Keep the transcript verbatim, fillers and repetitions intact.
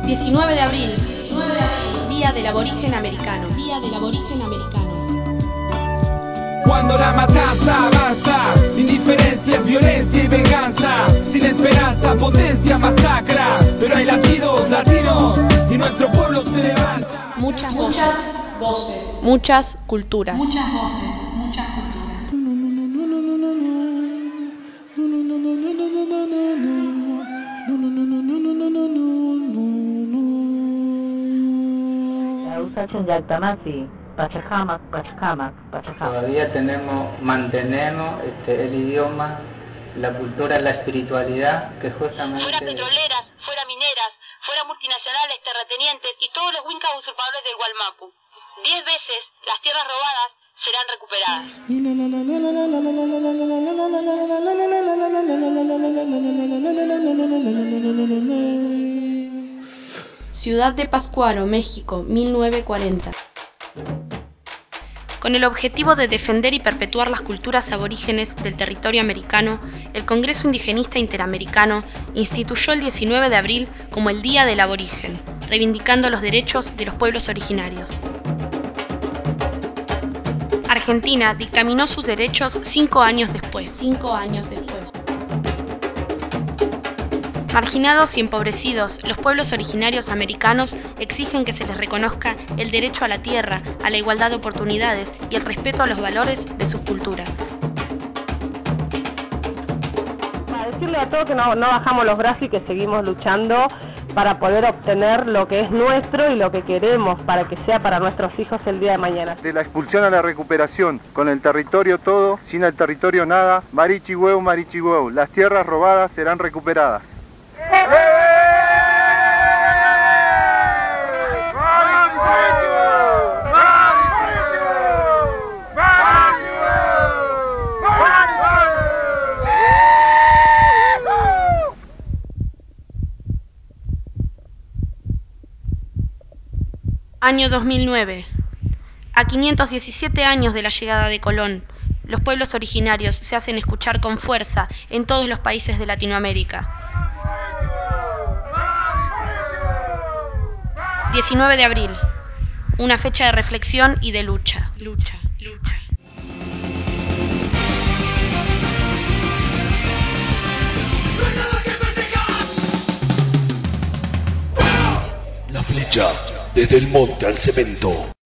diecinueve de abril, Día del Aborigen Americano. Día del Aborigen Americano. Cuando la matanza avanza, indiferencia es violencia y venganza. Sin esperanza, potencia, masacra. Pero hay latidos latinos y nuestro pueblo se levanta. Muchas voces, muchas voces, muchas culturas. Muchas voces, muchas culturas. Todavía tenemos, mantenemos este, el idioma, la cultura, la espiritualidad que justamente... Fuera petroleras, fuera mineras, fuera multinacionales, terratenientes y todos los wincas usurpadores del Gualmapu. Diez veces las tierras robadas serán recuperadas. Ciudad de Pátzcuaro, México, mil novecientos cuarenta. Con el objetivo de defender y perpetuar las culturas aborígenes del territorio americano, el Congreso Indigenista Interamericano instituyó el diecinueve de abril como el Día del Aborigen, reivindicando los derechos de los pueblos originarios. Argentina dictaminó sus derechos cinco años después. Cinco años después. Marginados y empobrecidos, los pueblos originarios americanos exigen que se les reconozca el derecho a la tierra, a la igualdad de oportunidades y el respeto a los valores de sus culturas. Para decirle a todos que no, no bajamos los brazos y que seguimos luchando para poder obtener lo que es nuestro y lo que queremos para que sea para nuestros hijos el día de mañana. De la expulsión a la recuperación, con el territorio todo, sin el territorio nada, marichihueu, marichihueu, las tierras robadas serán recuperadas. Año dos mil nueve. A quinientos diecisiete años de la llegada de Colón, los pueblos originarios se hacen escuchar con fuerza en todos los países de Latinoamérica. diecinueve de abril. Una fecha de reflexión y de lucha. Lucha, lucha. La flecha desde el monte al cemento.